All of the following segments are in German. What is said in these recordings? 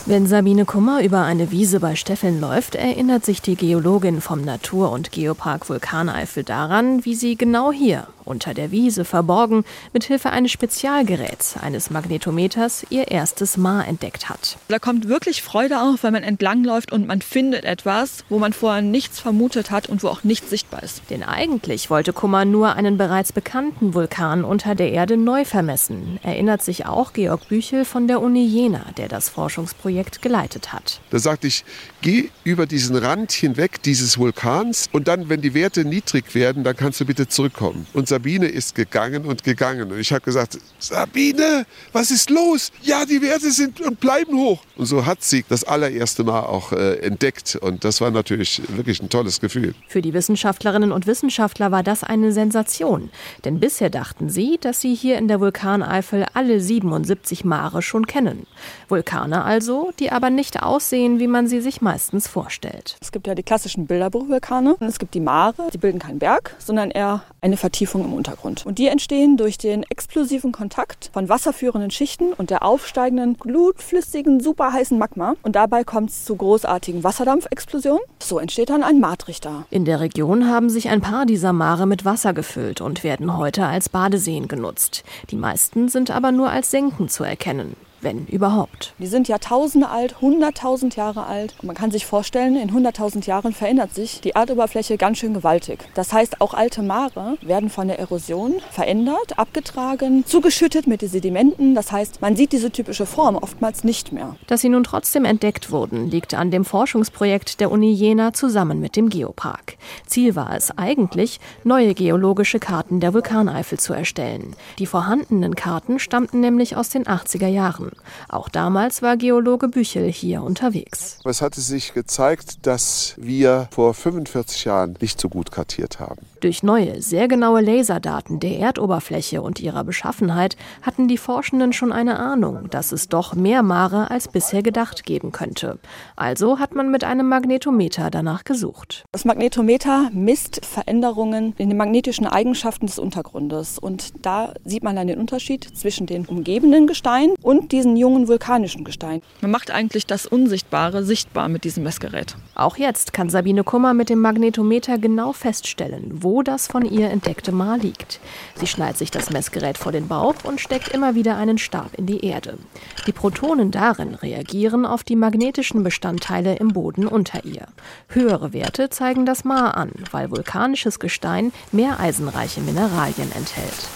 Wenn Sabine Kummer über eine Wiese bei Steffeln läuft, erinnert sich die Geologin vom Natur- und Geopark Vulkaneifel daran, wie sie genau hier, unter der Wiese verborgen, mithilfe eines Spezialgeräts, eines Magnetometers, ihr erstes Maar entdeckt hat. Da kommt wirklich Freude auf, wenn man entlangläuft und man findet etwas, wo man vorher nichts vermutet hat und wo auch nichts sichtbar ist. Denn eigentlich wollte Kummer nur einen bereits bekannten Vulkan unter der Erde neu vermessen, erinnert sich auch Georg Büchel von der Uni Jena, der das Forschungsprojekt geleitet hat. Da sagte ich, geh über diesen Rand hinweg dieses Vulkans und dann, wenn die Werte niedrig werden, dann kannst du bitte zurückkommen. Und Sabine ist gegangen und gegangen. Und ich habe gesagt, Sabine, was ist los? Ja, die Werte sind und bleiben hoch. Und so hat sie das allererste Mal auch entdeckt. Und das war natürlich wirklich ein tolles Gefühl. Für die Wissenschaftlerinnen und Wissenschaftler war das eine Sensation. Denn bisher dachten sie, dass sie hier in der Vulkaneifel alle 77 Mare schon kennen. Vulkane also, die aber nicht aussehen, wie man sie sich meistens vorstellt. Es gibt ja die klassischen Bilderbuchvulkane und es gibt die Mare, die bilden keinen Berg, sondern eher eine Vertiefung im Untergrund. Und die entstehen durch den explosiven Kontakt von wasserführenden Schichten und der aufsteigenden, glutflüssigen, superheißen Magma. Und dabei kommt es zu großartigen Wasserdampfexplosionen. So entsteht dann ein Matrichter. In der Region haben sich ein paar dieser Mare mit Wasser gefüllt und werden heute als Badeseen genutzt. Die meisten sind aber nur als Senken zu erkennen. Wenn überhaupt. Die sind Jahrtausende alt, 100.000 Jahre alt. Und man kann sich vorstellen, in 100.000 Jahren verändert sich die Erdoberfläche ganz schön gewaltig. Das heißt, auch alte Mare werden von der Erosion verändert, abgetragen, zugeschüttet mit den Sedimenten. Das heißt, man sieht diese typische Form oftmals nicht mehr. Dass sie nun trotzdem entdeckt wurden, liegt an dem Forschungsprojekt der Uni Jena zusammen mit dem Geopark. Ziel war es eigentlich, neue geologische Karten der Vulkaneifel zu erstellen. Die vorhandenen Karten stammten nämlich aus den 80er Jahren. Auch damals war Geologe Büchel hier unterwegs. Es hatte sich gezeigt, dass wir vor 45 Jahren nicht so gut kartiert haben. Durch neue, sehr genaue Laserdaten der Erdoberfläche und ihrer Beschaffenheit hatten die Forschenden schon eine Ahnung, dass es doch mehr Mare als bisher gedacht geben könnte. Also hat man mit einem Magnetometer danach gesucht. Das Magnetometer misst Veränderungen in den magnetischen Eigenschaften des Untergrundes. Und da sieht man dann den Unterschied zwischen den umgebenden Gesteinen und diesen jungen vulkanischen Gesteinen. Man macht eigentlich das Unsichtbare sichtbar mit diesem Messgerät. Auch jetzt kann Sabine Kummer mit dem Magnetometer genau feststellen, wo das von ihr entdeckte Maar liegt. Sie schnallt sich das Messgerät vor den Bauch und steckt immer wieder einen Stab in die Erde. Die Protonen darin reagieren auf die magnetischen Bestandteile im Boden unter ihr. Höhere Werte zeigen das Maar an, weil vulkanisches Gestein mehr eisenreiche Mineralien enthält.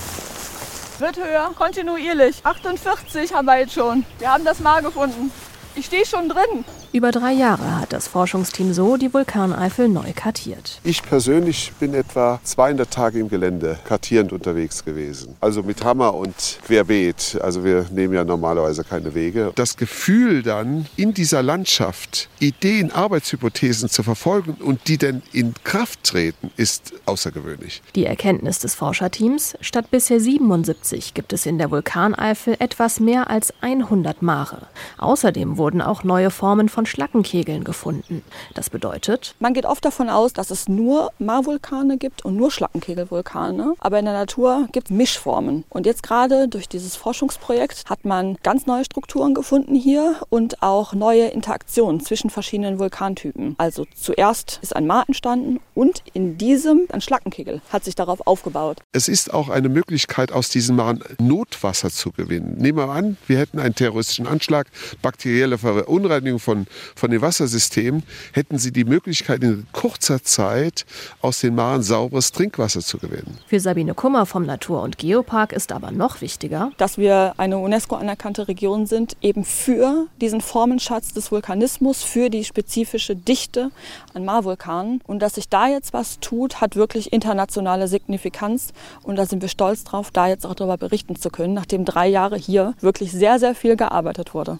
Wird höher, kontinuierlich. 48 haben wir jetzt schon. Wir haben das Maar gefunden. Ich stehe schon drin. Über 3 Jahre hat das Forschungsteam so die Vulkaneifel neu kartiert. Ich persönlich bin etwa 200 Tage im Gelände kartierend unterwegs gewesen. Also mit Hammer und querbeet. Also wir nehmen ja normalerweise keine Wege. Das Gefühl dann, in dieser Landschaft Ideen, Arbeitshypothesen zu verfolgen und die dann in Kraft treten, ist außergewöhnlich. Die Erkenntnis des Forscherteams: Statt bisher 77 gibt es in der Vulkaneifel etwas mehr als 100 Mare. Außerdem wurden auch neue Formen von Schlackenkegeln gefunden. Das bedeutet, man geht oft davon aus, dass es nur Maar-Vulkane gibt und nur Schlackenkegelvulkane. Aber in der Natur gibt es Mischformen. Und jetzt gerade durch dieses Forschungsprojekt hat man ganz neue Strukturen gefunden hier und auch neue Interaktionen zwischen verschiedenen Vulkantypen. Also zuerst ist ein Maar entstanden und in diesem ein Schlackenkegel hat sich darauf aufgebaut. Es ist auch eine Möglichkeit, aus diesen Maren Notwasser zu gewinnen. Nehmen wir an, wir hätten einen terroristischen Anschlag, bakterielle Verunreinigung von den Wassersystemen, hätten sie die Möglichkeit, in kurzer Zeit aus den Maren sauberes Trinkwasser zu gewinnen. Für Sabine Kummer vom Natur- und Geopark ist aber noch wichtiger, dass wir eine UNESCO-anerkannte Region sind, eben für diesen Formenschatz des Vulkanismus, für die spezifische Dichte an Maar-Vulkanen. Und dass sich da jetzt was tut, hat wirklich internationale Signifikanz. Und da sind wir stolz drauf, da jetzt auch darüber berichten zu können, nachdem 3 Jahre hier wirklich sehr, sehr viel gearbeitet wurde.